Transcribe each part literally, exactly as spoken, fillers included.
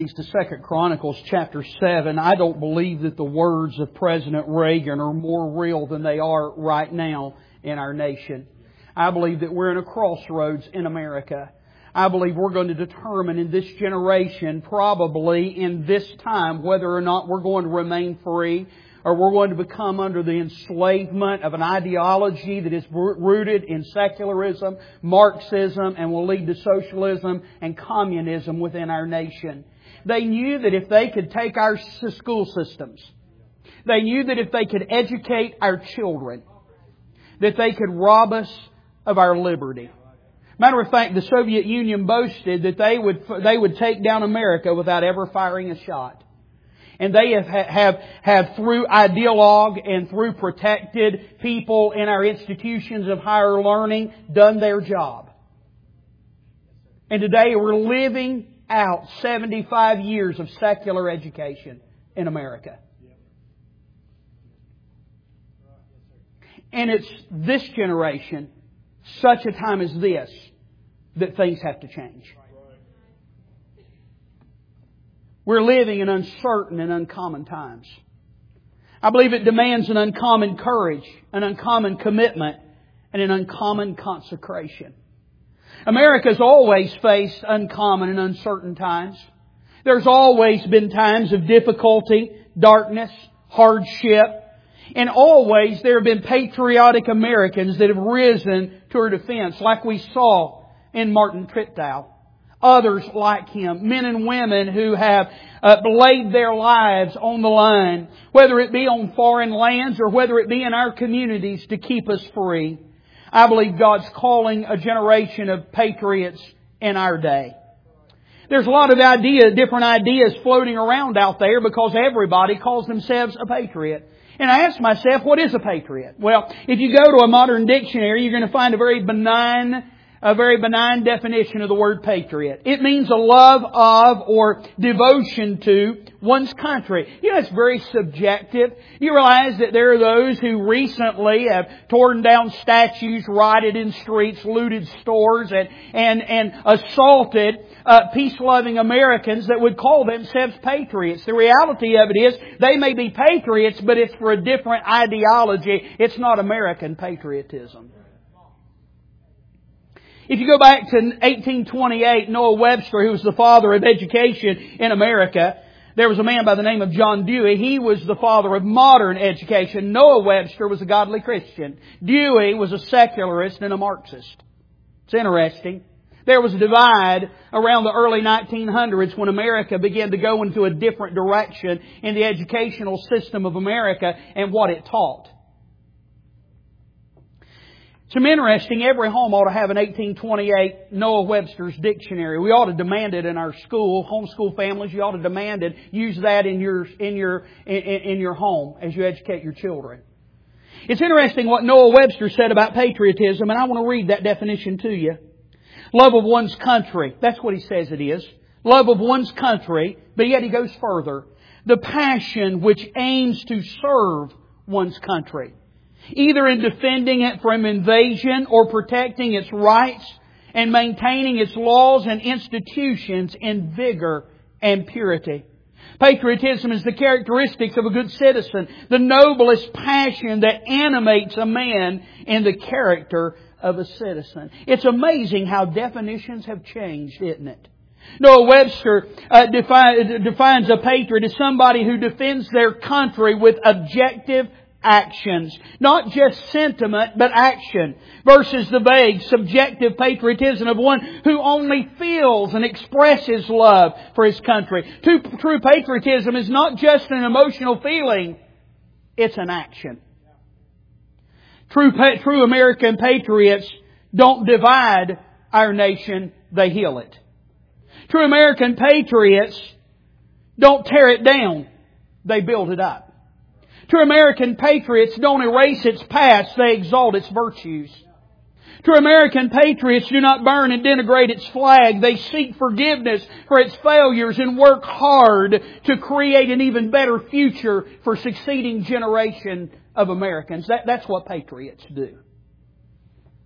To Second Chronicles chapter seven, I don't believe that the words of President Reagan are more real than they are right now in our nation. I believe that we're in a crossroads in America. I believe we're going to determine in this generation, probably in this time, whether or not we're going to remain free or we're going to become under the enslavement of an ideology that is rooted in secularism, Marxism, and will lead to socialism and communism within our nation. They knew that if they could take our school systems, they knew that if they could educate our children, that they could rob us of our liberty. Matter of fact, the Soviet Union boasted that they would they would take down America without ever firing a shot. And they have, have, have through ideologue and through protected people in our institutions of higher learning, done their job. And today we're living out seventy-five years of secular education in America. And it's this generation, such a time as this, that things have to change. We're living in uncertain and uncommon times. I believe it demands an uncommon courage, an uncommon commitment, and an uncommon consecration. America's always faced uncommon and uncertain times. There's always been times of difficulty, darkness, hardship. And always there have been patriotic Americans that have risen to her defense, like we saw in Martin Treptow. Others like him, men and women who have uh, laid their lives on the line, whether it be on foreign lands or whether it be in our communities to keep us free. I believe God's calling a generation of patriots in our day. There's a lot of ideas, different ideas floating around out there because everybody calls themselves a patriot. And I ask myself, what is a patriot? Well, if you go to a modern dictionary, you're going to find a very benign A very benign definition of the word patriot. It means a love of or devotion to one's country. You know, it's very subjective. You realize that there are those who recently have torn down statues, rioted in streets, looted stores, and and, and assaulted uh, peace-loving Americans that would call themselves patriots. The reality of it is they may be patriots, but it's for a different ideology. It's not American patriotism. If you go back to eighteen twenty-eight, Noah Webster, who was the father of education in America, there was a man by the name of John Dewey. He was the father of modern education. Noah Webster was a godly Christian. Dewey was a secularist and a Marxist. It's interesting. There was a divide around the early nineteen hundreds when America began to go into a different direction in the educational system of America and what it taught. It's interesting, every home ought to have an eighteen twenty-eight Noah Webster's dictionary. We ought to demand it in our school. Homeschool families, you ought to demand it. Use that in your, in your, in, in your home as you educate your children. It's interesting what Noah Webster said about patriotism, and I want to read that definition to you. Love of one's country. That's what he says it is. Love of one's country, but yet he goes further. The passion which aims to serve one's country, either in defending it from invasion or protecting its rights and maintaining its laws and institutions in vigor and purity. Patriotism is the characteristics of a good citizen, the noblest passion that animates a man in the character of a citizen. It's amazing how definitions have changed, isn't it? Noah Webster uh, defi- defines a patriot as somebody who defends their country with objective actions. Not just sentiment, but action. Versus the vague, subjective patriotism of one who only feels and expresses love for his country. True, true patriotism is not just an emotional feeling, it's an action. True, true American patriots don't divide our nation, they heal it. True American patriots don't tear it down, they build it up. True American patriots don't erase its past, they exalt its virtues. True American patriots do not burn and denigrate its flag. They seek forgiveness for its failures and work hard to create an even better future for succeeding generation of Americans. That, that's what patriots do.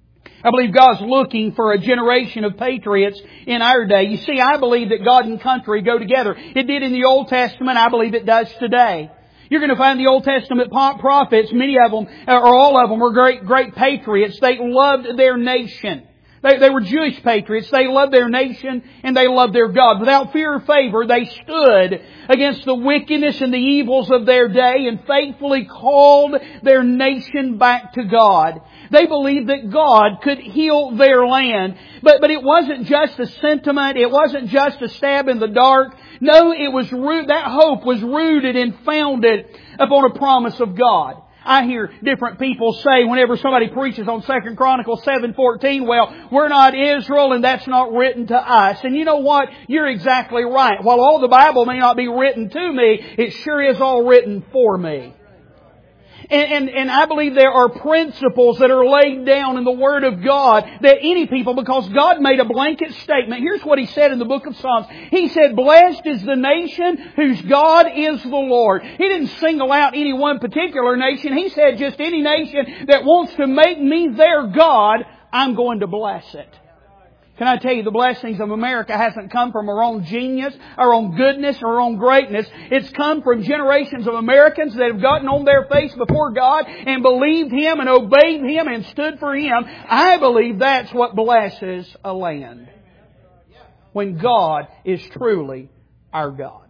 I believe God's looking for a generation of patriots in our day. You see, I believe that God and country go together. It did in the Old Testament. I believe it does today. You're going to find the Old Testament prophets, many of them, or all of them, were great, great patriots. They loved their nation. They, they were Jewish patriots. They loved their nation and they loved their God. Without fear or favor, they stood against the wickedness and the evils of their day and faithfully called their nation back to God. They believed that God could heal their land. But, but it wasn't just a sentiment. It wasn't just a stab in the dark. No, it was root, that hope was rooted and founded upon a promise of God. I hear different people say whenever somebody preaches on Second Chronicles seven fourteen, well, we're not Israel and that's not written to us. And you know what? You're exactly right. While all the Bible may not be written to me, it sure is all written for me. And, and, and I believe there are principles that are laid down in the Word of God that any people, because God made a blanket statement. Here's what He said in the book of Psalms. He said, blessed is the nation whose God is the Lord. He didn't single out any one particular nation. He said just any nation that wants to make me their God, I'm going to bless it. Can I tell you, the blessings of America hasn't come from our own genius, our own goodness, our own greatness. It's come from generations of Americans that have gotten on their face before God and believed Him and obeyed Him and stood for Him. I believe that's what blesses a land. When God is truly our God.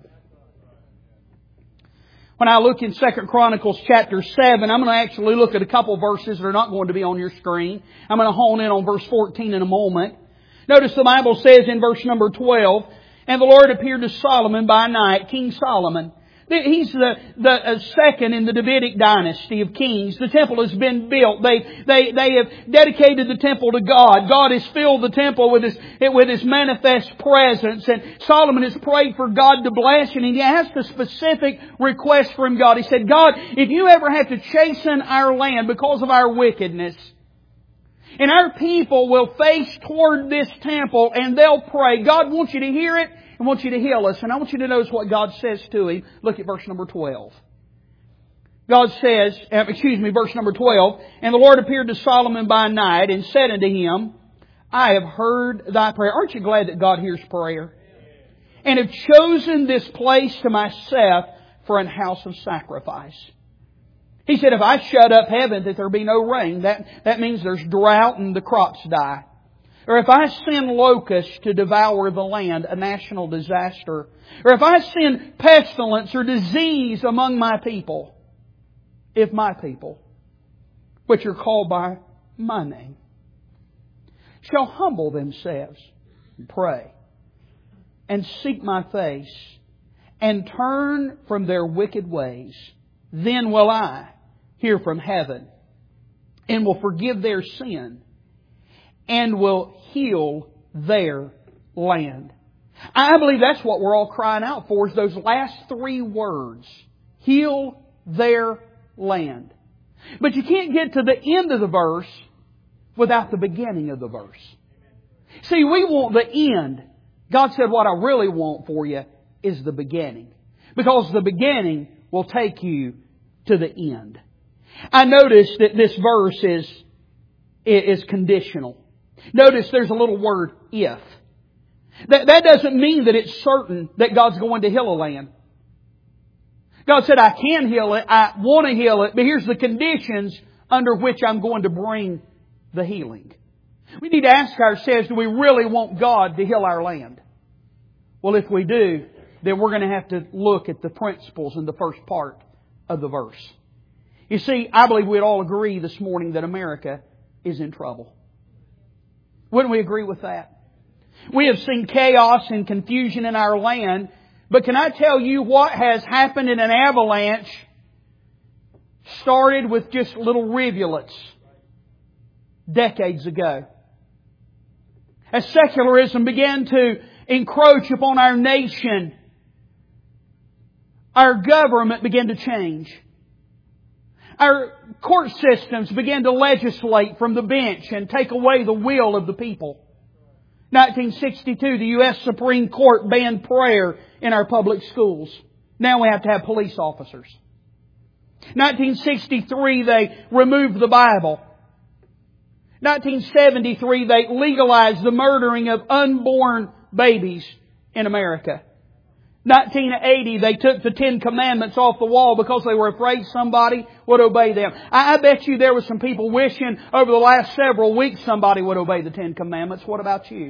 When I look in Second Chronicles chapter seven, I'm going to actually look at a couple verses that are not going to be on your screen. I'm going to hone in on verse fourteen in a moment. Notice the Bible says in verse number twelve, and the Lord appeared to Solomon by night, King Solomon. He's the, the uh, second in the Davidic dynasty of kings. The temple has been built. They, they, they have dedicated the temple to God. God has filled the temple with His, with His manifest presence. And Solomon has prayed for God to bless, and he asked a specific request from God. He said, God, if you ever have to chasten our land because of our wickedness, and our people will face toward this temple and they'll pray, God wants you to hear it and wants you to heal us. And I want you to notice what God says to him. Look at verse number twelve. God says, excuse me, verse number twelve, and the Lord appeared to Solomon by night and said unto him, I have heard thy prayer. Aren't you glad that God hears prayer? And have chosen this place to myself for an house of sacrifice. He said, if I shut up heaven that there be no rain, that, that means there's drought and the crops die. Or if I send locusts to devour the land, a national disaster. Or if I send pestilence or disease among my people. If my people, which are called by my name, shall humble themselves and pray and seek my face and turn from their wicked ways, then will I hear from heaven and will forgive their sin and will heal their land. I believe that's what we're all crying out for, is those last three words. Heal their land. But you can't get to the end of the verse without the beginning of the verse. See, we want the end. God said, what I really want for you is the beginning. Because the beginning will take you to the end. I noticed that this verse is, is conditional. Notice there's a little word, if. That, that doesn't mean that it's certain that God's going to heal a land. God said, I can heal it, I want to heal it, but here's the conditions under which I'm going to bring the healing. We need to ask ourselves, do we really want God to heal our land? Well, if we do, then we're going to have to look at the principles in the first part of the verse. You see, I believe we'd all agree this morning that America is in trouble. Wouldn't we agree with that? We have seen chaos and confusion in our land, but can I tell you what has happened in an avalanche started with just little rivulets decades ago. As secularism began to encroach upon our nation, our government began to change. Our court systems began to legislate from the bench and take away the will of the people. nineteen sixty-two, the U S Supreme Court banned prayer in our public schools. Now we have to have police officers. nineteen sixty-three, they removed the Bible. nineteen seventy-three, they legalized the murdering of unborn babies in America. nineteen eighty, they took the Ten Commandments off the wall because they were afraid somebody would obey them. I, I bet you there were some people wishing over the last several weeks somebody would obey the Ten Commandments. What about you?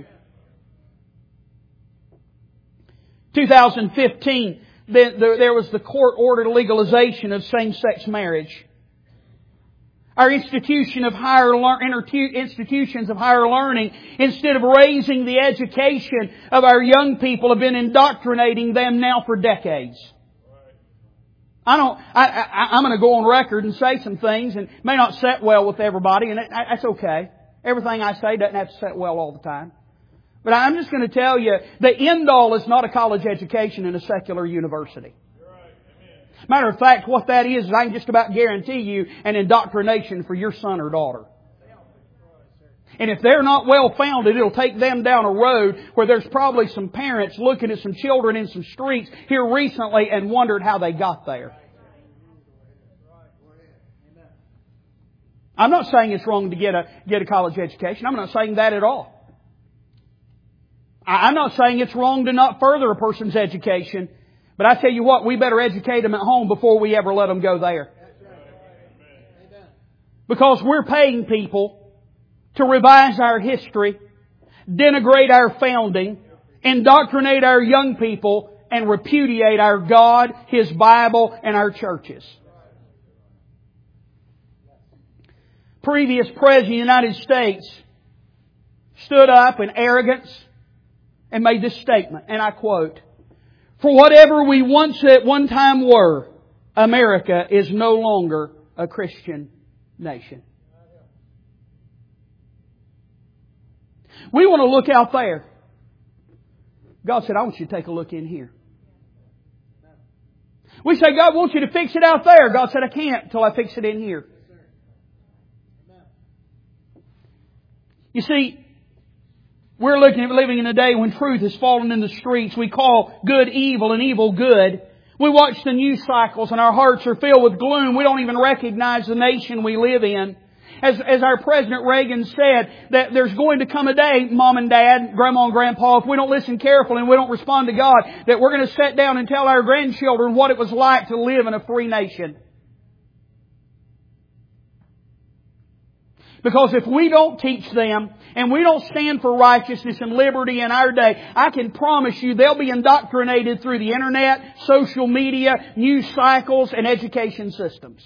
two thousand fifteen, there was the court-ordered legalization of same-sex marriage. Our institution of higher institutions of higher learning, instead of raising the education of our young people, have been indoctrinating them now for decades. I don't. I, I, I'm going to go on record and say some things, and it may not set well with everybody, and it, that's okay. Everything I say doesn't have to set well all the time. But I'm just going to tell you, the end all is not a college education in a secular university. Matter of fact, what that is, is I can just about guarantee you an indoctrination for your son or daughter. And if they're not well founded, it'll take them down a road where there's probably some parents looking at some children in some streets here recently and wondered how they got there. I'm not saying it's wrong to get a, get a college education. I'm not saying that at all. I'm not saying it's wrong to not further a person's education. But I tell you what, we better educate them at home before we ever let them go there. Because we're paying people to revise our history, denigrate our founding, indoctrinate our young people, and repudiate our God, His Bible, and our churches. Previous President of the United States stood up in arrogance and made this statement, and I quote, "For whatever we once at one time were, America is no longer a Christian nation." We want to look out there. God said, "I want you to take a look in here." We say, "God wants you to fix it out there." God said, "I can't until I fix it in here." You see, we're looking at living in a day when truth has fallen in the streets. We call good evil and evil good. We watch the news cycles and our hearts are filled with gloom. We don't even recognize the nation we live in. As, as our President Reagan said, that there's going to come a day, Mom and Dad, Grandma and Grandpa, if we don't listen carefully and we don't respond to God, that we're going to sit down and tell our grandchildren what it was like to live in a free nation. Because if we don't teach them and we don't stand for righteousness and liberty in our day, I can promise you they'll be indoctrinated through the internet, social media, news cycles, and education systems.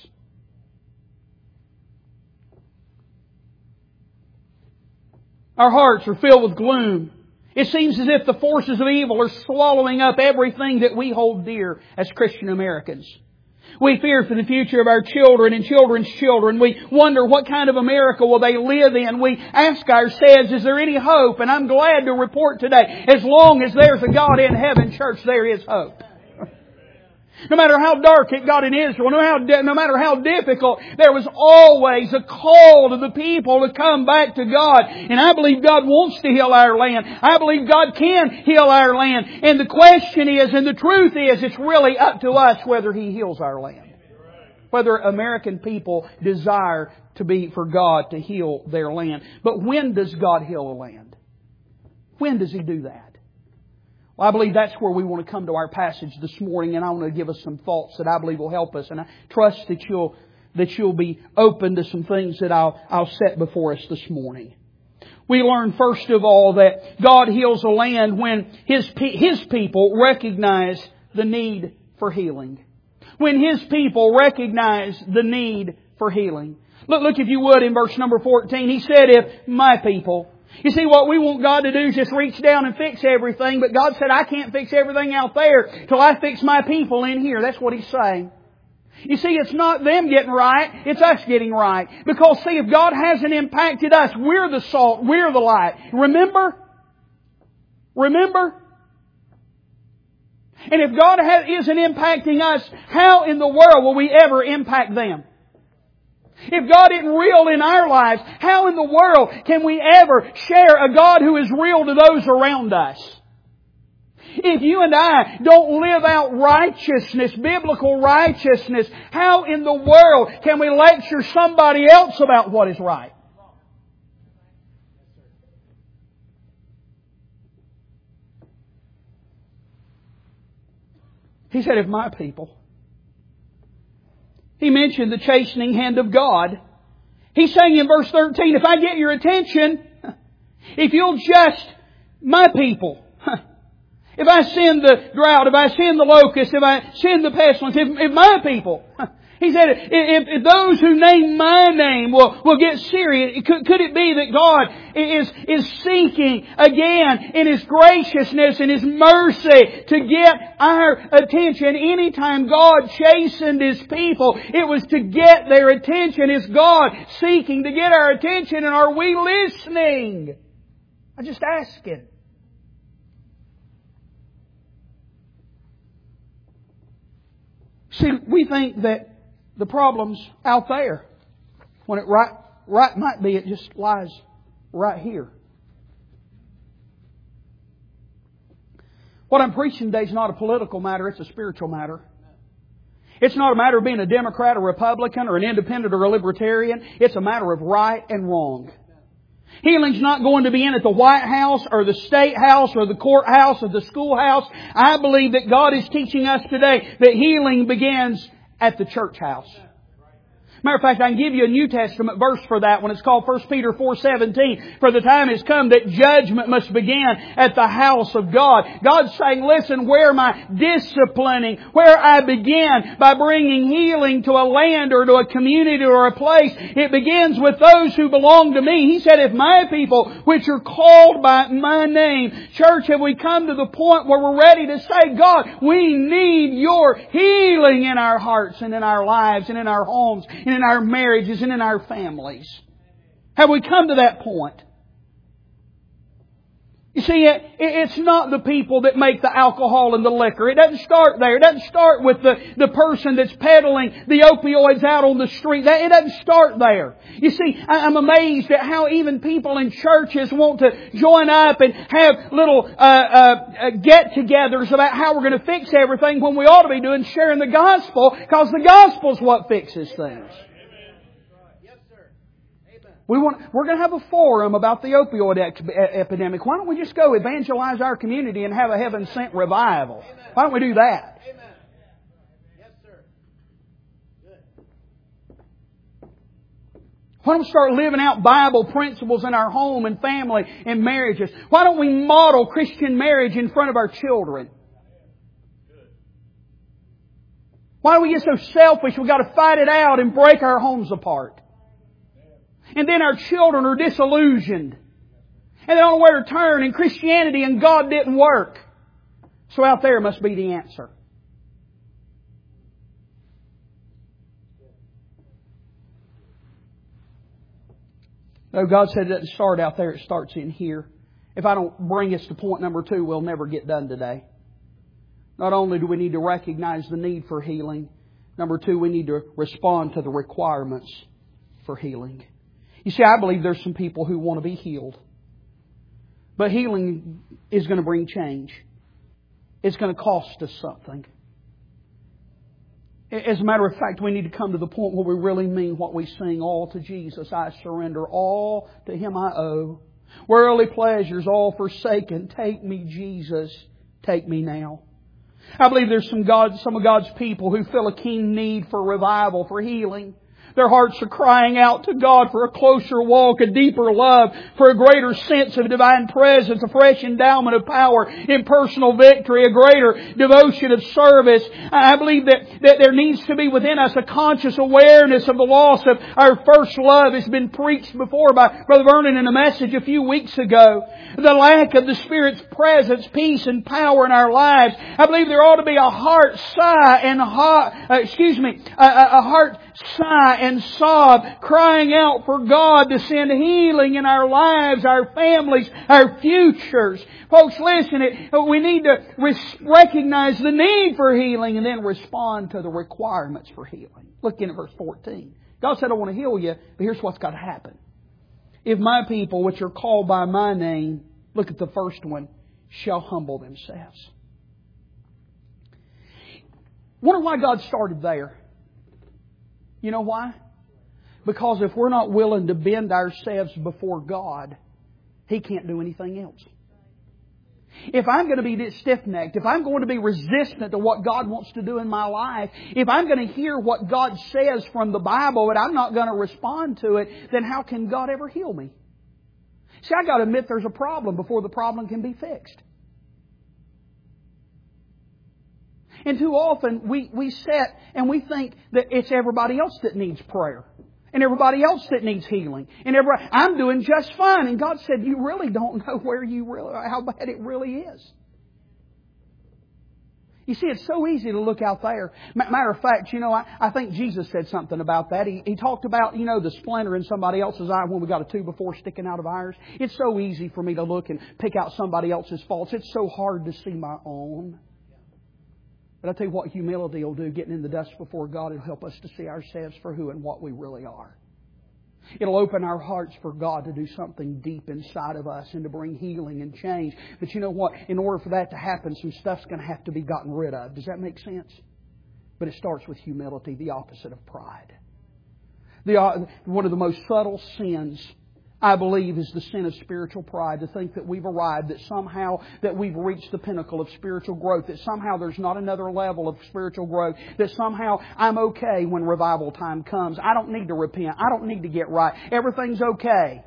Our hearts are filled with gloom. It seems as if the forces of evil are swallowing up everything that we hold dear as Christian Americans. We fear for the future of our children and children's children. We wonder what kind of America will they live in. We ask ourselves, is there any hope? And I'm glad to report today, as long as there's a God in heaven, church, there is hope. No matter how dark it got in Israel, no, how, no matter how difficult, there was always a call to the people to come back to God. And I believe God wants to heal our land. I believe God can heal our land. And the question is, and the truth is, it's really up to us whether He heals our land. Whether American people desire to be for God to heal their land. But when does God heal a land? When does He do that? Well, I believe that's where we want to come to our passage this morning, and I want to give us some thoughts that I believe will help us. And I trust that you'll that you'll be open to some things that I'll I'll set before us this morning. We learn first of all that God heals a land when His His people recognize the need for healing. When His people recognize the need for healing. Look, look if you would in verse number fourteen. He said, "If my people." You see, what we want God to do is just reach down and fix everything. But God said, "I can't fix everything out there till I fix my people in here." That's what He's saying. You see, it's not them getting right. It's us getting right. Because, see, if God hasn't impacted us, we're the salt. We're the light. Remember? Remember? And if God isn't impacting us, how in the world will we ever impact them? If God isn't real in our lives, how in the world can we ever share a God who is real to those around us? If you and I don't live out righteousness, biblical righteousness, how in the world can we lecture somebody else about what is right? He said, if my people. He mentioned the chastening hand of God. He's saying in verse thirteen, if I get your attention, if you'll just, my people, if I send the drought, if I send the locust, if I send the pestilence, if, if my people, He said, if, if those who name my name will, will get serious, could, could it be that God is, is seeking again in His graciousness and His mercy to get our attention? Anytime God chastened His people, it was to get their attention. Is God seeking to get our attention, and are we listening? I just ask it. See, we think that the problem's out there, when it right, right might be it just lies right here. What I'm preaching today is not a political matter, it's a spiritual matter. It's not a matter of being a Democrat or Republican or an independent or a libertarian. It's a matter of right and wrong. Healing's not going to be in at the White House or the State House or the courthouse or the schoolhouse. I believe that God is teaching us today that healing begins at the church house. Matter of fact, I can give you a New Testament verse for that when it's called First Peter four seventeen. For the time has come that judgment must begin at the house of God. God's saying, listen, where am I disciplining? Where I begin by bringing healing to a land or to a community or a place, it begins with those who belong to me. He said, if my people, which are called by my name. Church, have we come to the point where we're ready to say, God, we need your healing in our hearts and in our lives and in our homes, and in our marriages and in our families? Have we come to that point? You see, it, it's not the people that make the alcohol and the liquor. It doesn't start there. It doesn't start with the, the person that's peddling the opioids out on the street. That, it doesn't start there. You see, I'm amazed at how even people in churches want to join up and have little uh, uh, get-togethers about how we're going to fix everything, when we ought to be doing sharing the gospel, because the gospel's what fixes things. We want, we're going to have a forum about the opioid ex- epidemic. Why don't we just go evangelize our community and have a heaven-sent revival? Amen. Why don't we do that? Amen. Yes, sir. Good. Why don't we start living out Bible principles in our home and family and marriages? Why don't we model Christian marriage in front of our children? Why do we get so selfish we've got to fight it out and break our homes apart? And then our children are disillusioned. And they don't know where to turn. And Christianity and God didn't work. So out there must be the answer. No, God said it doesn't start out there. It starts in here. If I don't bring us to point number two, we'll never get done today. Not only do we need to recognize the need for healing, number two, we need to respond to the requirements for healing. You see, I believe there's some people who want to be healed. But healing is going to bring change. It's going to cost us something. As a matter of fact, we need to come to the point where we really mean what we sing. All to Jesus I surrender. All to Him I owe. Worldly pleasures all forsaken. Take me, Jesus. Take me now. I believe there's some God, some of God's people who feel a keen need for revival, for healing. Their hearts are crying out to God for a closer walk, a deeper love, for a greater sense of divine presence, a fresh endowment of power, impersonal victory, a greater devotion of service. I believe that, that there needs to be within us a conscious awareness of the loss of our first love. It's been preached before by Brother Vernon in a message a few weeks ago. The lack of the Spirit's presence, peace and power in our lives. I believe there ought to be a heart sigh and heart, uh, excuse me, a, a heart sigh and sob, crying out for God to send healing in our lives, our families, our futures. Folks, listen, it, we need to res- recognize the need for healing and then respond to the requirements for healing. Look in at verse fourteen. God said, I want to heal you, but here's what's got to happen. If my people, which are called by my name, look at the first one, shall humble themselves. Wonder why God started there. You know why? Because if we're not willing to bend ourselves before God, He can't do anything else. if I'm going to be stiff-necked, if I'm going to be resistant to what God wants to do in my life, if I'm going to hear what God says from the Bible but I'm not going to respond to it, then how can God ever heal me? See, I've got to admit there's a problem before the problem can be fixed. And too often we, we sit and we think that it's everybody else that needs prayer. And everybody else that needs healing. And everybody, I'm doing just fine. And God said, you really don't know where you really, how bad it really is. You see, it's so easy to look out there. Matter of fact, you know, I, I think Jesus said something about that. He, he talked about, you know, the splinter in somebody else's eye when we got a two before sticking out of ours. It's so easy for me to look and pick out somebody else's faults. It's so hard to see my own. But I'll tell you what humility will do, getting in the dust before God, it'll help us to see ourselves for who and what we really are. It'll open our hearts for God to do something deep inside of us and to bring healing and change. But you know what? In order for that to happen, some stuff's going to have to be gotten rid of. Does that make sense? But it starts with humility, the opposite of pride. The, one of the most subtle sins, I believe, is the sin of spiritual pride, to think that we've arrived, that somehow that we've reached the pinnacle of spiritual growth, that somehow there's not another level of spiritual growth, that somehow I'm okay when revival time comes. I don't need to repent. I don't need to get right. Everything's okay.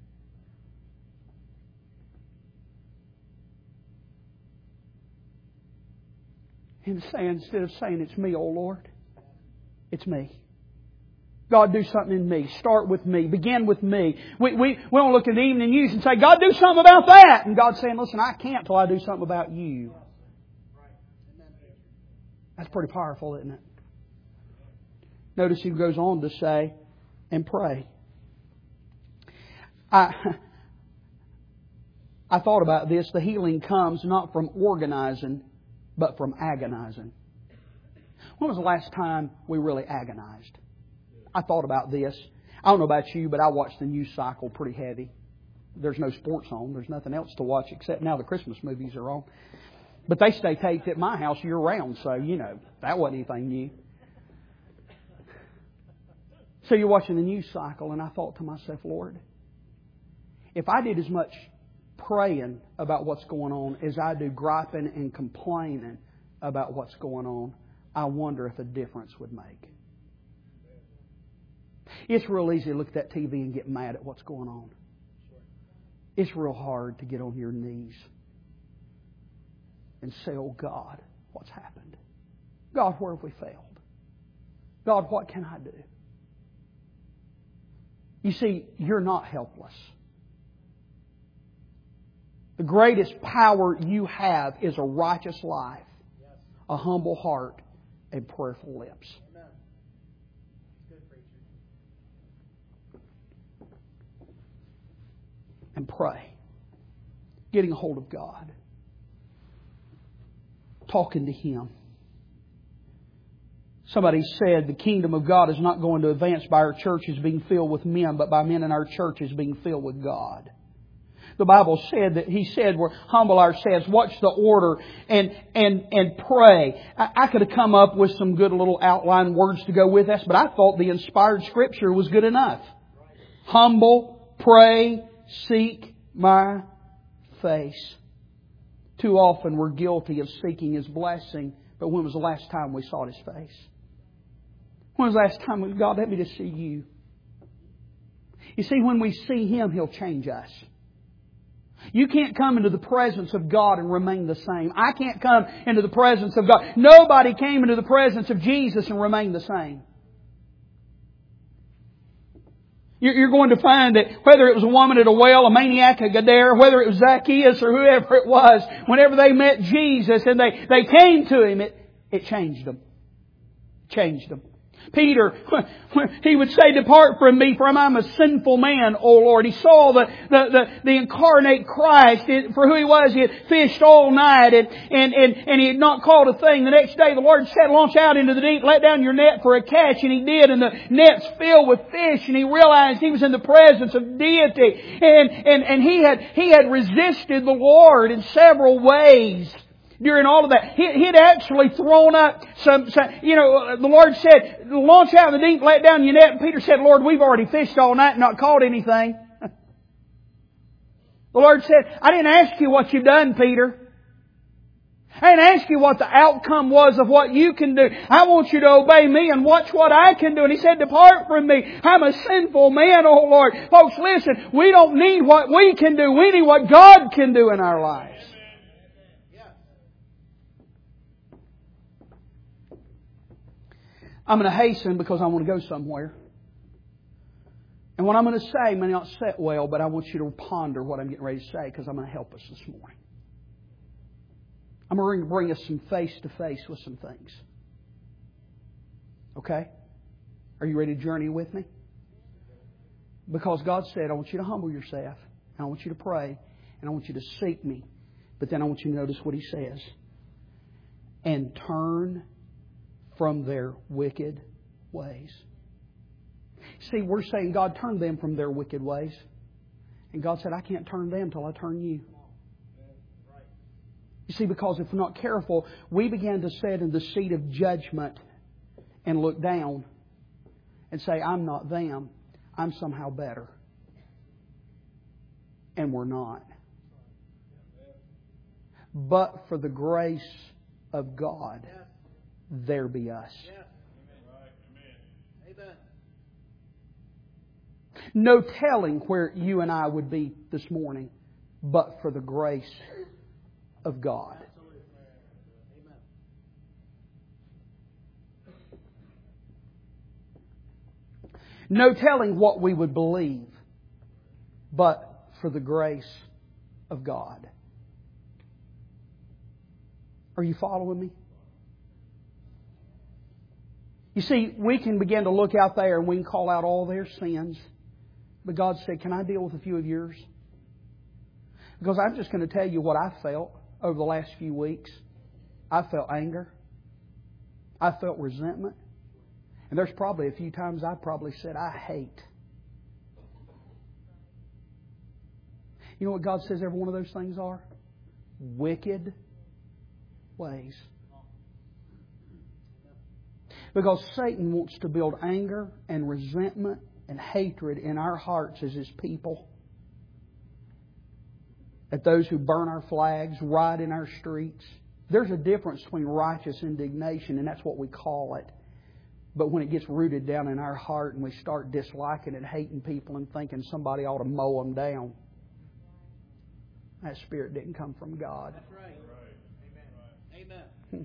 And say, instead of saying it's me, oh Lord, it's me. God, do something in me. Start with me. Begin with me. We, we, we don't look at the evening news and say, God, do something about that. And God's saying, listen, I can't till I do something about you. That's pretty powerful, isn't it? Notice he goes on to say, and pray. I, I thought about this. The healing comes not from organizing, but from agonizing. When was the last time we really agonized? I thought about this. I don't know about you, but I watch the news cycle pretty heavy. There's no sports on. There's nothing else to watch except now the Christmas movies are on. But they stay taped at my house year round, so, you know, that wasn't anything new. So you're watching the news cycle, and I thought to myself, Lord, if I did as much praying about what's going on as I do griping and complaining about what's going on, I wonder if a difference would make. It's real easy to look at that T V and get mad at what's going on. It's real hard to get on your knees and say, oh God, what's happened? God, where have we failed? God, what can I do? You see, you're not helpless. The greatest power you have is a righteous life, a humble heart, and prayerful lips. And pray. Getting a hold of God. Talking to Him. Somebody said the kingdom of God is not going to advance by our churches being filled with men, but by men in our churches being filled with God. The Bible said that He said we're humble ourselves, watch the order, and and and pray. I, I could have come up with some good little outline words to go with this, but I thought the inspired Scripture was good enough. Humble, pray, seek my face. Too often we're guilty of seeking His blessing, but when was the last time we sought His face? When was the last time we, God, let me just see You? You see, when we see Him, He'll change us. You can't come into the presence of God and remain the same. I can't come into the presence of God. Nobody came into the presence of Jesus and remained the same. You're going to find that whether it was a woman at a well, a maniac at Gadara, whether it was Zacchaeus or whoever it was, whenever they met Jesus and they, they came to Him, it, it changed them. Changed them. Peter, he would say, depart from me, for I'm a sinful man, O Lord. He saw the, the, the, the incarnate Christ for who He was. He had fished all night and, and, and, and He had not caught a thing. The next day the Lord said, launch out into the deep, let down your net for a catch. And He did, and the net's filled with fish. And He realized He was in the presence of deity. And, and, and he had, he had resisted the Lord in several ways. During all of that, he, he'd actually thrown up some, some, you know, the Lord said, launch out in the deep, let down your net. And Peter said, Lord, we've already fished all night and not caught anything. The Lord said, I didn't ask you what you've done, Peter. I didn't ask you what the outcome was of what you can do. I want you to obey me and watch what I can do. And He said, depart from me. I'm a sinful man, oh Lord. Folks, listen, we don't need what we can do. We need what God can do in our lives. I'm going to hasten because I want to go somewhere. And what I'm going to say may not sit well, but I want you to ponder what I'm getting ready to say because I'm going to help us this morning. I'm going to bring us some face to face with some things. Okay? Are you ready to journey with me? Because God said, I want you to humble yourself, and I want you to pray, and I want you to seek me. But then I want you to notice what He says. And turn from their wicked ways. See, we're saying, God, turn them from their wicked ways. And God said, I can't turn them until I turn you. You see, because if we're not careful, we begin to sit in the seat of judgment and look down and say, I'm not them. I'm somehow better. And we're not. But for the grace of God, there be us. No telling where you and I would be this morning, but for the grace of God. No telling what we would believe, but for the grace of God. Are you following me? You see, we can begin to look out there and we can call out all their sins. But God said, can I deal with a few of yours? Because I'm just going to tell you what I felt over the last few weeks. I felt anger. I felt resentment. And there's probably a few times I probably said, I hate. You know what God says every one of those things are? Wicked ways. Because Satan wants to build anger and resentment and hatred in our hearts as His people. At those who burn our flags, riot in our streets. There's a difference between righteous indignation, and that's what we call it. But when it gets rooted down in our heart and we start disliking and hating people and thinking somebody ought to mow them down, that spirit didn't come from God. That's right. Amen. Amen.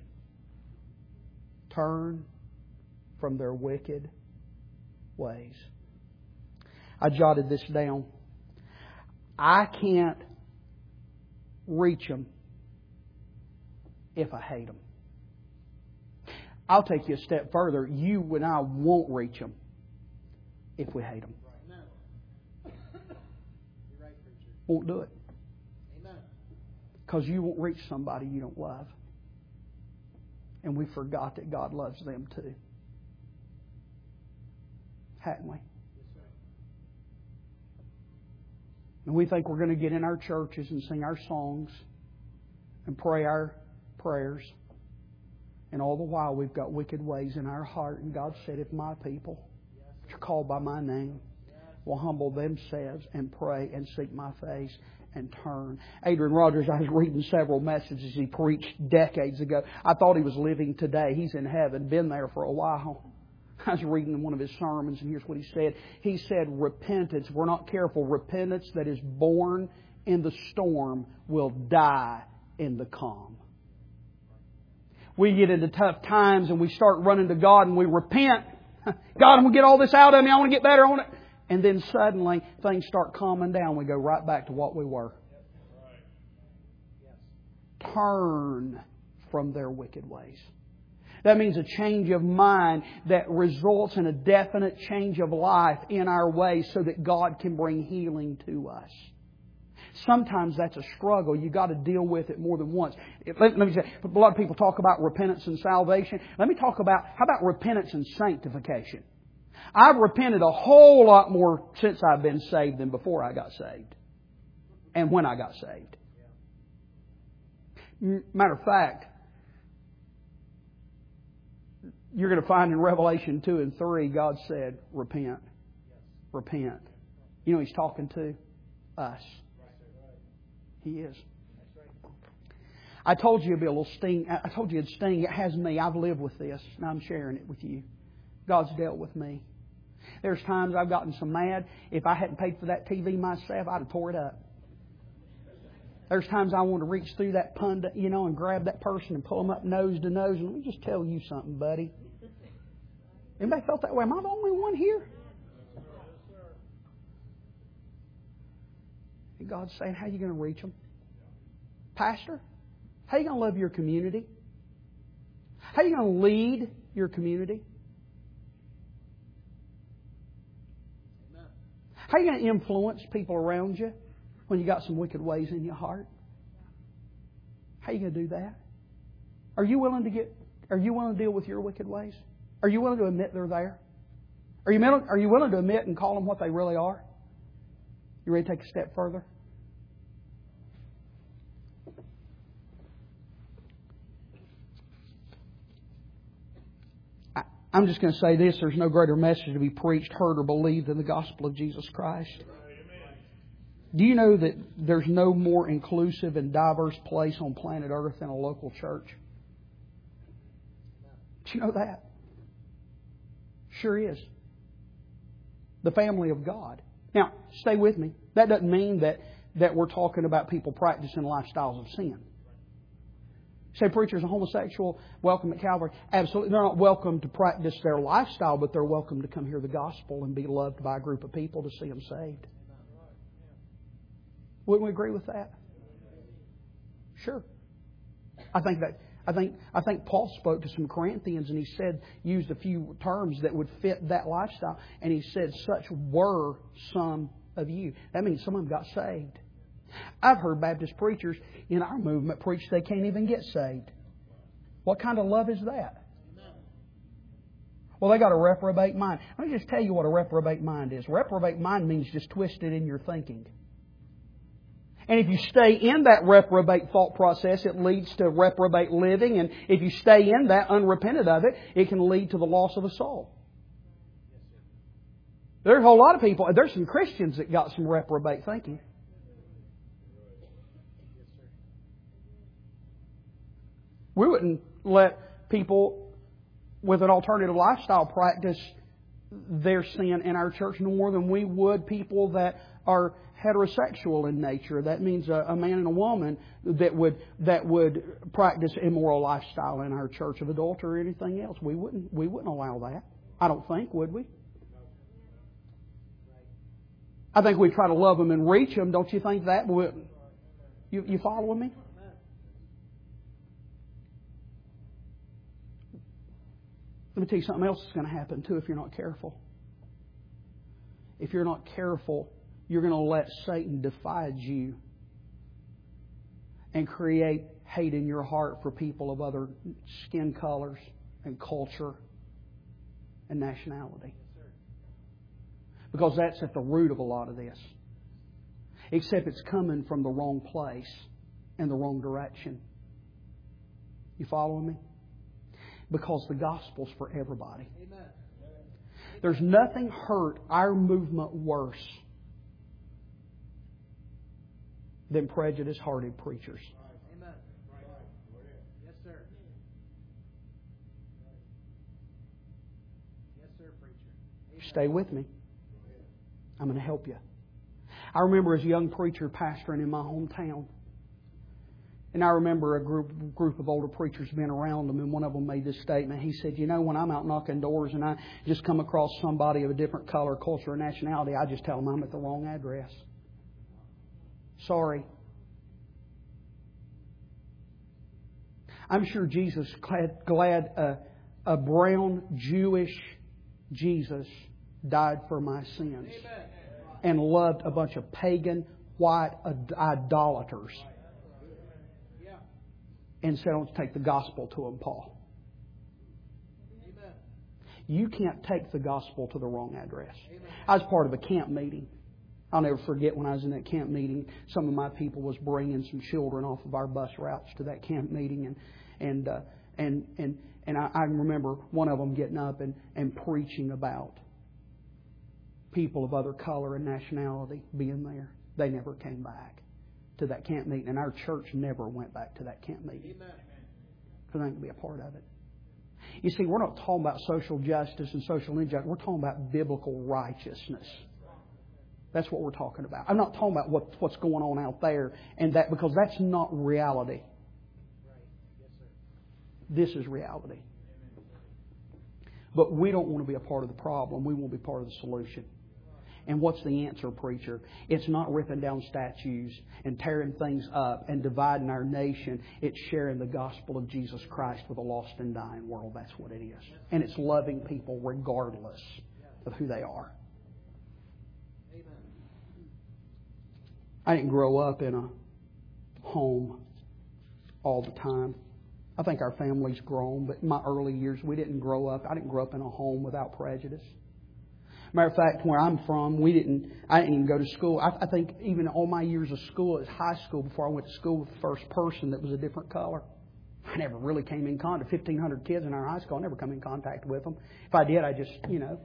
Turn from their wicked ways. I jotted this down. I can't reach them if I hate them. I'll take you a step further. You and I won't reach them if we hate them. You're right, preacher. Won't do it. Amen. Because you won't reach somebody you don't love. And we forgot that God loves them too. Hadn't we? And we think we're going to get in our churches and sing our songs and pray our prayers. And all the while we've got wicked ways in our heart. And God said, if my people, which are called by my name, will humble themselves and pray and seek my face and turn. Adrian Rogers, I was reading several messages he preached decades ago. I thought he was living today. He's in heaven, been there for a while. I was reading one of his sermons, and here's what he said. He said, repentance, we're not careful, repentance that is born in the storm will die in the calm. We get into tough times and we start running to God and we repent. God, I'm going to get all this out of me. I want to get better on it. And then suddenly things start calming down. We go right back to what we were. Turn from their wicked ways. That means a change of mind that results in a definite change of life in our ways so that God can bring healing to us. Sometimes that's a struggle. You've got to deal with it more than once. Let, let me say, a lot of people talk about repentance and salvation. Let me talk about, how about repentance and sanctification? I've repented a whole lot more since I've been saved than before I got saved. And when I got saved. Matter of fact, you're going to find in Revelation two and three, God said, repent. Repent. You know He's talking to us. He is. I told you it'd be a little sting. I told you it'd sting. It has me. I've lived with this, and I'm sharing it with you. God's dealt with me. There's times I've gotten so mad. If I hadn't paid for that T V myself, I'd have tore it up. There's times I want to reach through that pundit, you know, and grab that person and pull them up nose to nose. And let me just tell you something, buddy. Anybody felt that way? Am I the only one here? And God's saying, how are you going to reach them? Pastor, how are you going to love your community? How are you going to lead your community? How are you going to influence people around you when you got some wicked ways in your heart? How are you going to do that? Are you willing to get? Are you willing to deal with your wicked ways? Are you willing to admit they're there? Are you willing, are you willing to admit and call them what they really are? You ready to take a step further? I'm just going to say this. There's no greater message to be preached, heard, or believed than the gospel of Jesus Christ. Do you know that there's no more inclusive and diverse place on planet Earth than a local church? Do you know that? Sure is. The family of God. Now, stay with me. That doesn't mean that, that we're talking about people practicing lifestyles of sin. Say, preachers are homosexual, welcome at Calvary. Absolutely. They're not welcome to practice their lifestyle, but they're welcome to come hear the gospel and be loved by a group of people to see them saved. Wouldn't we agree with that? Sure. I think that I think I think Paul spoke to some Corinthians and he said, used a few terms that would fit that lifestyle. And he said, such were some of you. That means some of them got saved. I've heard Baptist preachers in our movement preach they can't even get saved. What kind of love is that? Well, they got a reprobate mind. Let me just tell you what a reprobate mind is. Reprobate mind means just twisted in your thinking. And if you stay in that reprobate thought process, it leads to reprobate living. And if you stay in that unrepentant of it, it can lead to the loss of a soul. There's a whole lot of people, there's some Christians that got some reprobate thinking. We wouldn't let people with an alternative lifestyle practice their sin in our church no more than we would people that are heterosexual in nature. That means a, a man and a woman that would that would practice immoral lifestyle in our church of adultery or anything else. We wouldn't we wouldn't allow that. I don't think, would we? I think we try to love them and reach them. Don't you think that? You you following me? Let me tell you something else that's going to happen too if you're not careful. If you're not careful, you're going to let Satan divide you and create hate in your heart for people of other skin colors and culture and nationality. Because that's at the root of a lot of this. Except it's coming from the wrong place and the wrong direction. You following me? Because the gospel's for everybody. Amen. There's nothing hurt our movement worse than prejudice-hearted preachers. Amen. Yes, sir. Yes, sir, preacher. Stay with me. I'm going to help you. I remember as a young preacher pastoring in my hometown. And I remember a group group of older preachers being around them, and one of them made this statement. He said, you know, when I'm out knocking doors and I just come across somebody of a different color, culture, or nationality, I just tell them I'm at the wrong address. Sorry. I'm sure Jesus glad, glad uh, a brown Jewish Jesus died for my sins. Amen. And loved a bunch of pagan, white idolaters. And said, don't take the gospel to them, Paul. Amen. You can't take the gospel to the wrong address. Amen. I was part of a camp meeting. I'll never forget when I was in that camp meeting, some of my people was bringing some children off of our bus routes to that camp meeting. And and uh, and and, and I, I remember one of them getting up and, and preaching about people of other color and nationality being there. They never came back. to that camp meeting, and our church never went back to that camp meeting. Because I ain't going to be a part of it. You see, we're not talking about social justice and social injustice. We're talking about biblical righteousness. That's what we're talking about. I'm not talking about what, what's going on out there, and that because that's not reality. This is reality. But we don't want to be a part of the problem. We want to be part of the solution. And what's the answer, preacher? It's not ripping down statues and tearing things up and dividing our nation. It's sharing the gospel of Jesus Christ with a lost and dying world. That's what it is. And it's loving people regardless of who they are. I didn't grow up in a home all the time. I think our family's grown, but in my early years, we didn't grow up. I didn't grow up in a home without prejudice. Matter of fact, where I'm from, we didn't. I didn't even go to school. I, I think even all my years of school, it was high school before I went to school with the first person that was a different color. I never really came in contact. fifteen hundred kids in our high school, I never come in contact with them. If I did, I just, you know.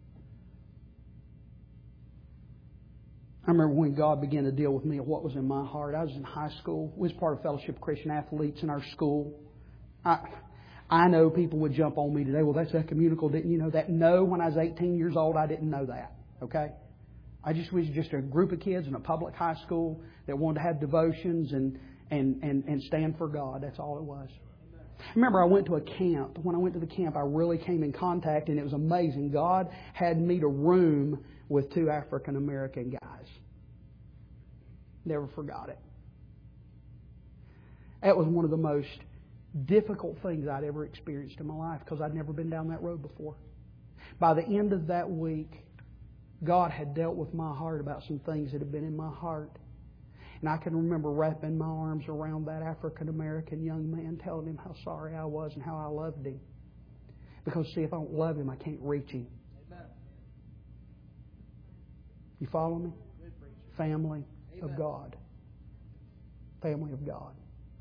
I remember when God began to deal with me of what was in my heart. I was in high school. We was part of Fellowship of Christian Athletes in our school. I, I know people would jump on me today. Well, that's ecumenical. Didn't you know that? No, when I was eighteen years old, I didn't know that. Okay? I just was just a group of kids in a public high school that wanted to have devotions and, and, and, and stand for God. That's all it was. I remember I went to a camp. When I went to the camp, I really came in contact, and it was amazing. God had me to room with two African American guys. Never forgot it. That was one of the most difficult things I'd ever experienced in my life because I'd never been down that road before. By the end of that week, God had dealt with my heart about some things that had been in my heart. And I can remember wrapping my arms around that African American young man, telling him how sorry I was and how I loved him. Because, see, if I don't love him, I can't reach him. Amen. You follow me? Family Amen. Of God. Family of God.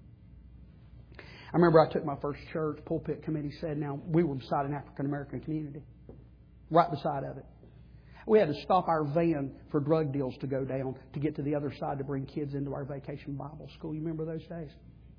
I remember I took my first church. Pulpit committee said, now, we were beside an African American community. Right beside of it. We had to stop our van for drug deals to go down to get to the other side to bring kids into our vacation Bible school. You remember those days?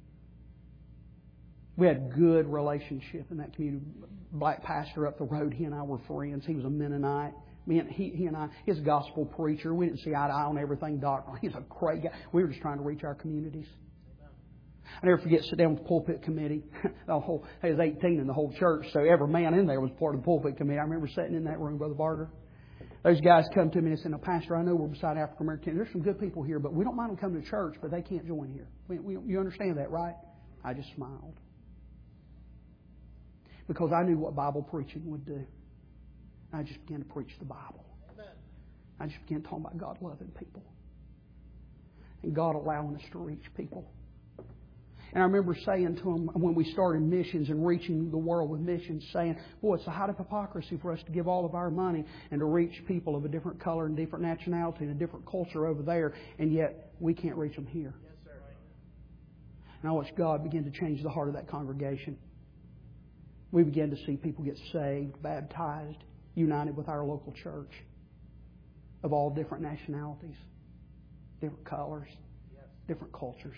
We had good relationship in that community. Black pastor up the road, he and I were friends. He was a Mennonite. Me and he, he and I, he's a gospel preacher. We didn't see eye to eye on everything doctrinal. He's a great guy. We were just trying to reach our communities. I never forget sit down with the pulpit committee. The whole, I was eighteen in the whole church, so every man in there was part of the pulpit committee. I remember sitting in that room, Brother Barter. Those guys come to me and say, "No, Pastor, I know we're beside African American. There's some good people here, but we don't mind them coming to church, but they can't join here. We, we, you understand that, right?" I just smiled. Because I knew what Bible preaching would do. I just began to preach the Bible. Amen. I just began talking about God loving people. And God allowing us to reach people. And I remember saying to them when we started missions and reaching the world with missions, saying, boy, it's a height of hypocrisy for us to give all of our money and to reach people of a different color and different nationality and a different culture over there, and yet we can't reach them here. Yes, sir. And I watched God begin to change the heart of that congregation. We began to see people get saved, baptized, united with our local church of all different nationalities, different colors, different cultures.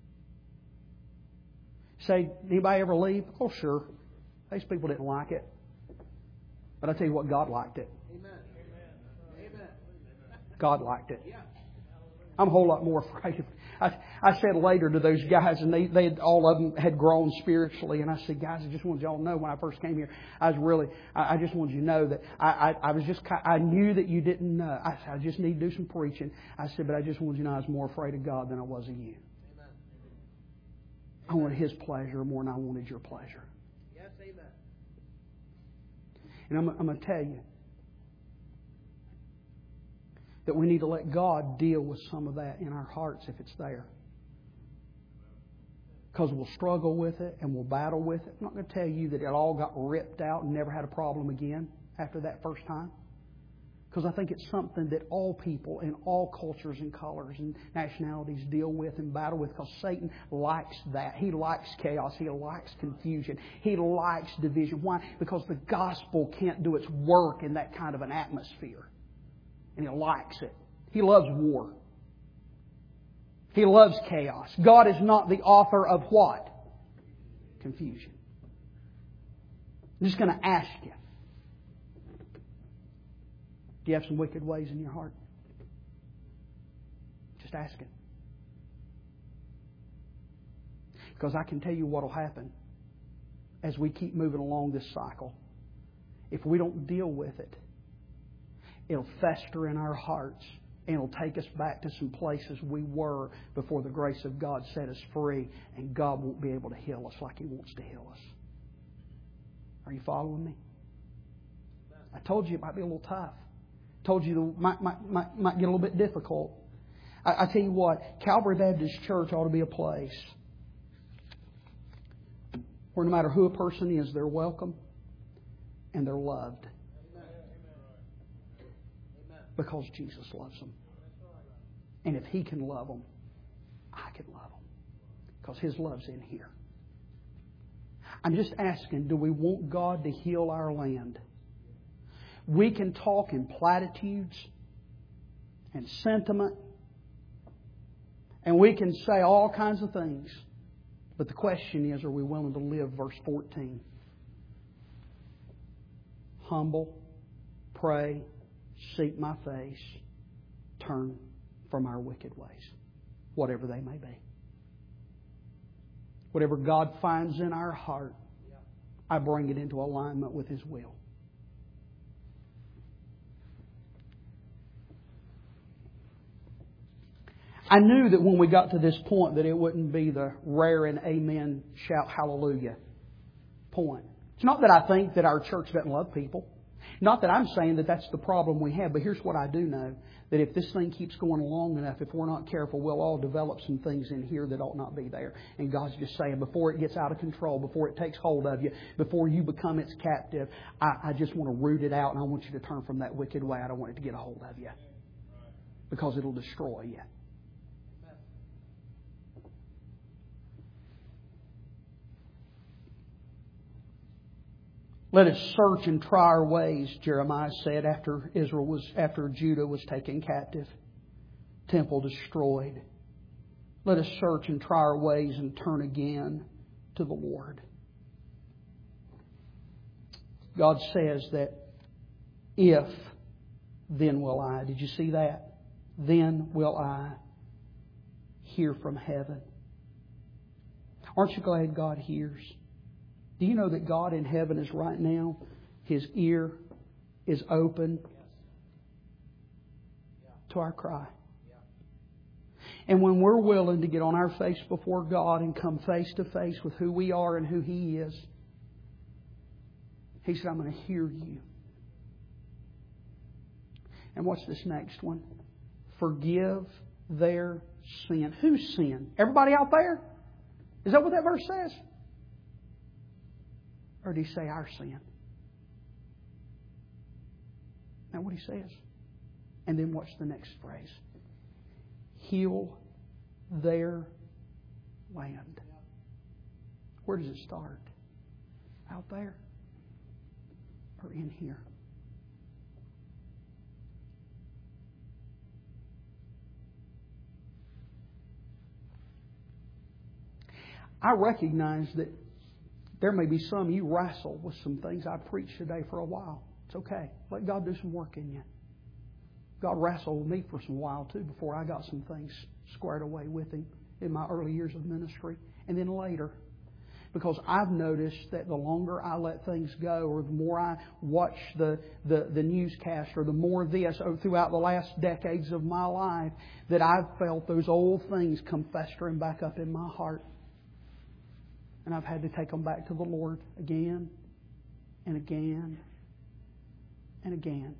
Say, anybody ever leave? Oh, sure. These people didn't like it. But I tell you what, God liked it. Amen. Amen. God liked it. I'm a whole lot more afraid of it. I, I said later to those guys, and they, they had, all of them had grown spiritually, and I said, guys, I just wanted y'all to know when I first came here, I was really, I, I just wanted you to know that I, I, I was just, I knew that you didn't know. I said, I just need to do some preaching. I said, but I just wanted you to know I was more afraid of God than I was of you. Amen. I wanted His pleasure more than I wanted your pleasure. Yes, amen. And I'm, I'm going to tell you that we need to let God deal with some of that in our hearts if it's there. Because we'll struggle with it and we'll battle with it. I'm not going to tell you that it all got ripped out and never had a problem again after that first time. Because I think it's something that all people in all cultures and colors and nationalities deal with and battle with, because Satan likes that. He likes chaos. He likes confusion. He likes division. Why? Because the gospel can't do its work in that kind of an atmosphere. And He likes it. He loves war. He loves chaos. God is not the author of what? Confusion. I'm just going to ask you. Do you have some wicked ways in your heart? Just ask it. Because I can tell you what will happen as we keep moving along this cycle. If we don't deal with it, it'll fester in our hearts and it'll take us back to some places we were before the grace of God set us free, and God won't be able to heal us like He wants to heal us. Are you following me? I told you it might be a little tough. I told you it might, might, might, might get a little bit difficult. I, I tell you what, Calvary Baptist Church ought to be a place where no matter who a person is, they're welcome and they're loved. Because Jesus loves them. And if He can love them, I can love them. Because His love's in here. I'm just asking, do we want God to heal our land? We can talk in platitudes and sentiment. And we can say all kinds of things. But the question is, are we willing to live verse fourteen? Humble, pray, seek my face, turn from our wicked ways, whatever they may be. Whatever God finds in our heart, I bring it into alignment with His will. I knew that when we got to this point that it wouldn't be the rare and amen shout hallelujah point. It's not that I think that our church doesn't love people. Not that I'm saying that that's the problem we have, but here's what I do know. That if this thing keeps going long enough, if we're not careful, we'll all develop some things in here that ought not be there. And God's just saying, before it gets out of control, before it takes hold of you, before you become its captive, I, I just want to root it out, and I want you to turn from that wicked way. I don't want it to get a hold of you. Because it'll destroy you. Let us search and try our ways, Jeremiah said, after Israel was, after Judah was taken captive, temple destroyed. Let us search and try our ways and turn again to the Lord. God says that if, then will I. Did you see that? Then will I hear from heaven. Aren't you glad God hears? Do you know that God in heaven is right now? His ear is open to our cry. And when we're willing to get on our face before God and come face to face with who we are and who He is, He said, I'm going to hear you. And what's this next one? Forgive their sin. Whose sin? Everybody out there? Is that what that verse says? Or did He say our sin? Now what He says. And then what's the next phrase? Heal their land. Where does it start? Out there? Or in here? I recognize that there may be some you wrestle with some things I preached today for a while. It's okay. Let God do some work in you. God wrestled with me for some while too before I got some things squared away with Him in my early years of ministry. And then later. Because I've noticed that the longer I let things go, or the more I watch the, the, the newscast, or the more of this throughout the last decades of my life, that I've felt those old things come festering back up in my heart. And I've had to take them back to the Lord again and again and again.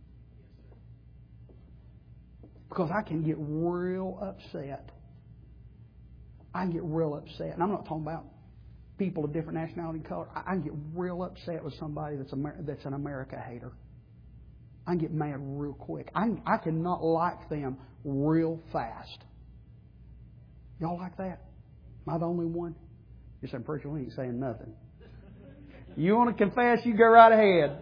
Because I can get real upset. I can get real upset. And I'm not talking about people of different nationality and color. I can get real upset with somebody that's Amer- that's an America hater. I can get mad real quick. I, I cannot like them real fast. Y'all like that? Am I the only one? You say, preacher, we ain't saying nothing. You want to confess, you go right ahead.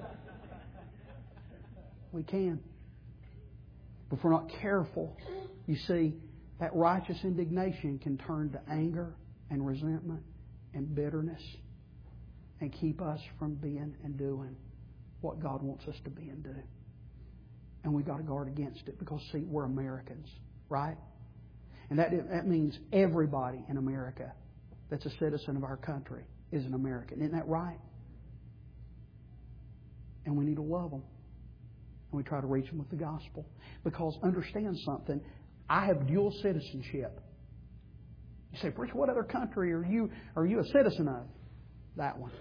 We can. But if we're not careful, you see, that righteous indignation can turn to anger and resentment and bitterness and keep us from being and doing what God wants us to be and do. And we've got to guard against it because, see, we're Americans, right? And that, that means everybody in America that's a citizen of our country is an American. Isn't that right? And we need to love them. And we try to reach them with the gospel. Because understand something, I have dual citizenship. You say, Preacher, what other country are you are you a citizen of? That one.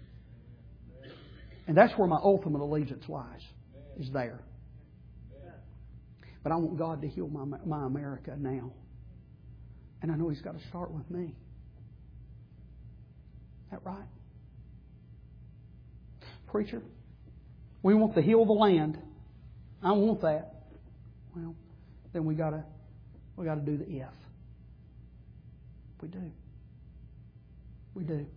And that's where my ultimate allegiance lies, is there. But I want God to heal my, my America now. And I know He's got to start with me. Is that right? Preacher, we want to heal the land. I want that. Well, then we gotta we gotta do the if. We do. We do.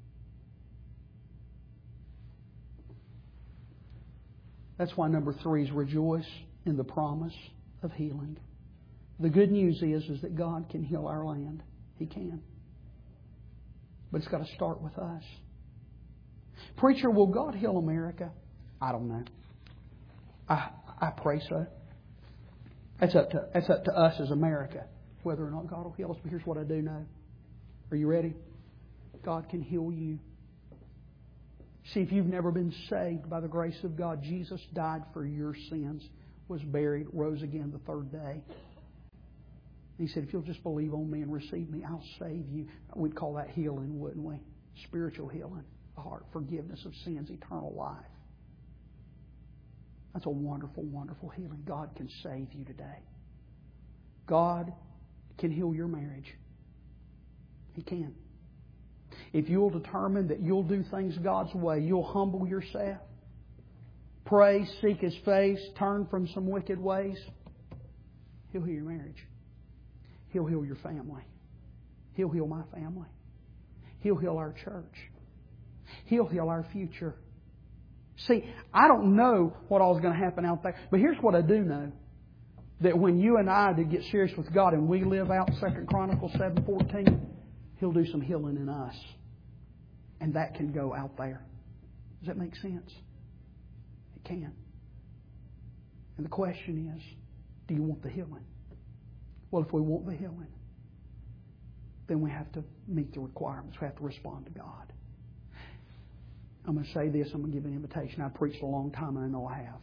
That's why number three is rejoice in the promise of healing. The good news is, is that God can heal our land. He can. But it's got to start with us. Preacher, will God heal America? I don't know. I I pray so. That's up to that's up to us as America, whether or not God will heal us. But here's what I do know. Are you ready? God can heal you. See, if you've never been saved by the grace of God, Jesus died for your sins, was buried, rose again the third day. He said, if you'll just believe on me and receive me, I'll save you. We'd call that healing, wouldn't we? Spiritual healing, the heart, forgiveness of sins, eternal life. That's a wonderful, wonderful healing. God can save you today. God can heal your marriage. He can. If you'll determine that you'll do things God's way, you'll humble yourself, pray, seek His face, turn from some wicked ways, He'll heal your marriage. He'll heal your family. He'll heal my family. He'll heal our church. He'll heal our future. See, I don't know what all is going to happen out there, but here's what I do know. That when you and I do get serious with God and we live out Second Chronicles seven fourteen, He'll do some healing in us. And that can go out there. Does that make sense? It can. And the question is, do you want the healing? Well, if we want the healing, then we have to meet the requirements. We have to respond to God. I'm going to say this. I'm going to give an invitation. I've preached a long time, and I know I have.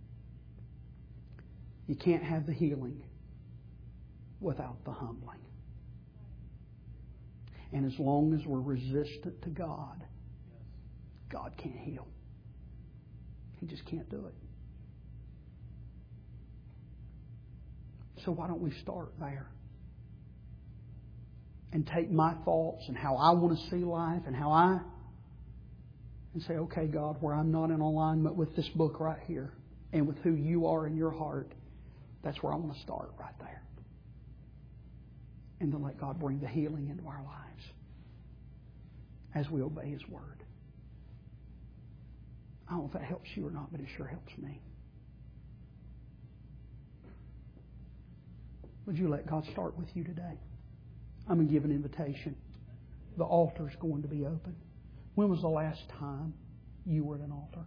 You can't have the healing without the humbling. And as long as we're resistant to God, God can't heal. He just can't do it. So why don't we start there? And take my thoughts and how I want to see life and how I... And say, okay, God, where I'm not in alignment with this book right here and with who You are in Your heart, that's where I want to start right there. And then let God bring the healing into our lives as we obey His Word. I don't know if that helps you or not, but it sure helps me. Would you let God start with you today? I'm going to give an invitation. The altar is going to be open. When was the last time you were at an altar?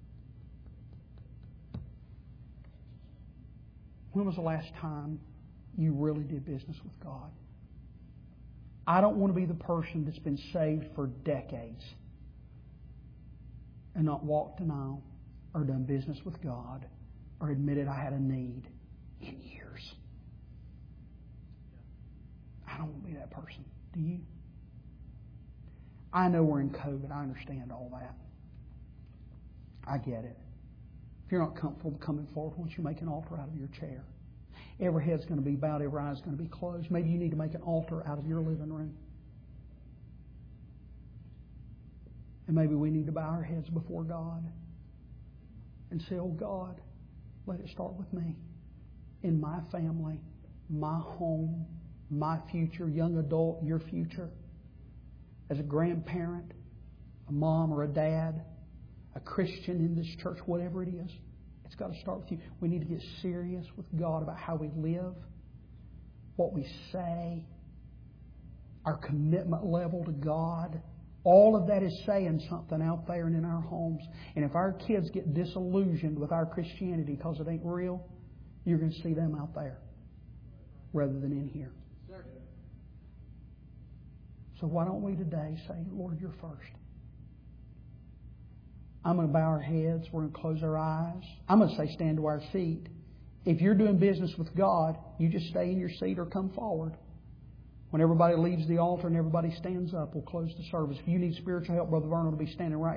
When was the last time you really did business with God? I don't want to be the person that's been saved for decades and not walked an aisle or done business with God or admitted I had a need in years. I don't want to be that person. Do you? I know we're in COVID. I understand all that. I get it. If you're not comfortable coming forward, why don't you make an altar out of your chair? Every head's going to be bowed, every eye's going to be closed. Maybe you need to make an altar out of your living room. And maybe we need to bow our heads before God and say, oh God, let it start with me. In my family, my home, my future, young adult, your future. As a grandparent, a mom or a dad, a Christian in this church, whatever it is, it's got to start with you. We need to get serious with God about how we live, what we say, our commitment level to God. All of that is saying something out there and in our homes. And if our kids get disillusioned with our Christianity because it ain't real, you're going to see them out there rather than in here. So why don't we today say, Lord, you're first. I'm going to bow our heads. We're going to close our eyes. I'm going to say stand to our feet. If you're doing business with God, you just stay in your seat or come forward. When everybody leaves the altar and everybody stands up, we'll close the service. If you need spiritual help, Brother Vernon will be standing right